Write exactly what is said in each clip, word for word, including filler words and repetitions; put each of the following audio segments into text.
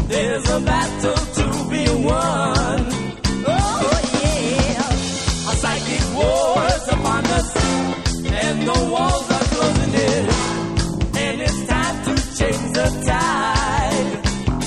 there's a battle to be won. Oh yeah, a psychic war is upon us, and the walls are closing in, and it's time to change the tide.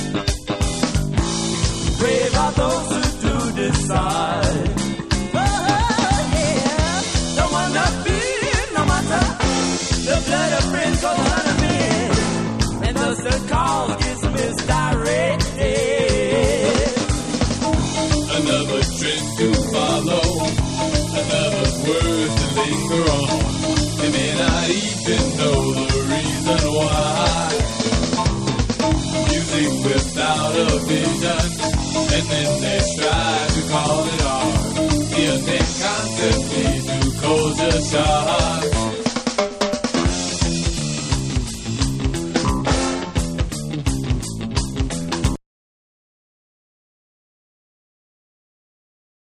Brave are those who do decide. Oh yeah, don't want to fear no matter the blood of friends goes under me, and thus the cause gets misdirected. Another trend to follow, another word to linger on. They may not even know the reason why. Music without a vision, and then they try to call it art. The intent constantly to culture shock.